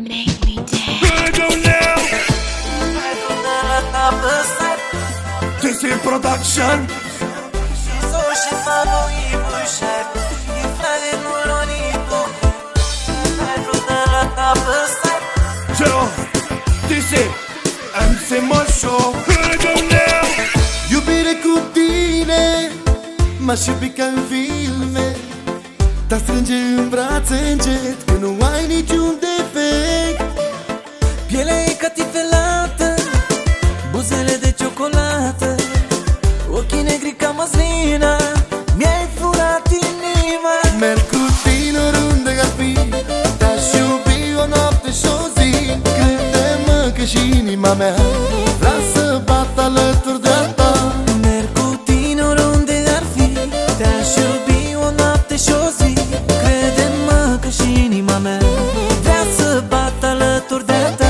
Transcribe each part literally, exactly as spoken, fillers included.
Make me dance. This is production. Joe, this is M C Moșo. Iubire cu tine m-aș iubi ca în filme, te strânge în brațe încet, că nu ai niciun defect. Pielea e catifelată, buzele de ciocolată, ochii negri ca măslina, mi-ai furat inima. Merg cu tine oriunde ar fi, te-aș iubi o noapte și o zi. Crede-mă că și inima mea vrea să bată alături de-a ta. Merg cu tine oriunde ar fi, te-aș iubi o noapte și o zi. Crede-mă că și inima mea vrea să bată alături de-a ta.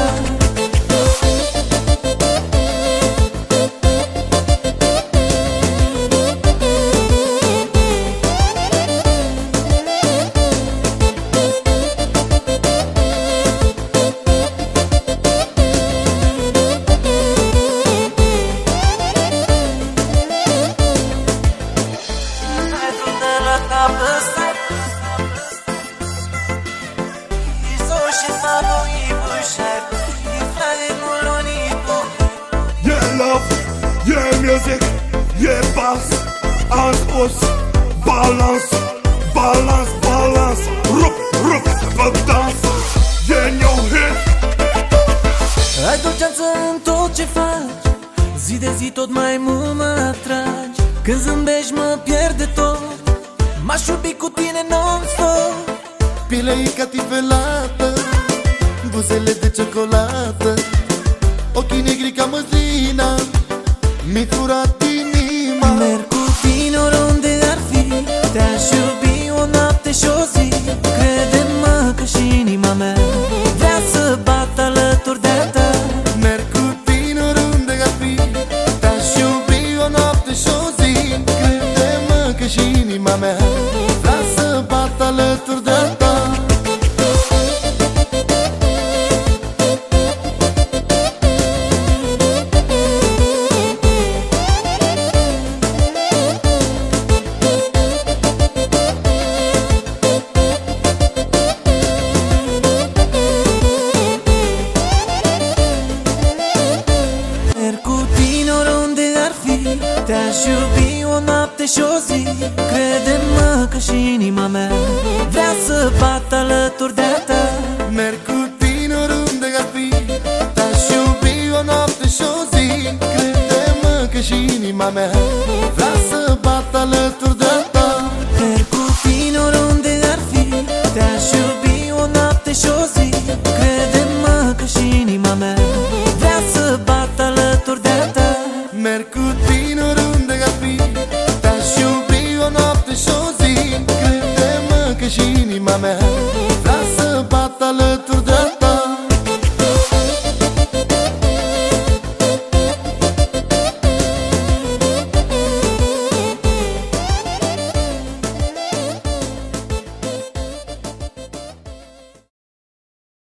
Yeah love, yeah music, yeah bass. Am spus balans, balans, balans. Rup, rup, pe dans. Yeah new hit. Ai dulceață în tot ce faci, zi de zi tot mai mult mă atragi. Când zâmbești mă pierde tot, m-aș iubi cu tine non-stop. Pielea e catifelată, buzele de ciocolată, ochii negri ca măslina, mi-ai furat inima. Merg cu tine oriunde ar fi, te-aș iubi o noapte și o zi. Crede-mă că și inima mea vrea să bată alături de-a ta. Merg cu tine oriunde ar fi, te-aș iubi o noapte și o zi. Crede-mă că și inima mea vrea să bată alături de-a ta. Te-aș iubi o noapte și o zi. Crede-mă că și inima mea vrea să bată alături de-a ta. Merg cu tine oriunde ar fi, te-aș iubi o noapte și o zi. Crede-mă că și inima mea vrea să bată alături de-a ta. Merg cu tine oriunde ar fi, te-aș iubi o noapte și o zi. Crede-mă că și inima mea vrea să bată alături de-a ta. Merg cu tine oriunde ar fi, te-aș iubi o noapte și o zi. Crede-mă că și inima mea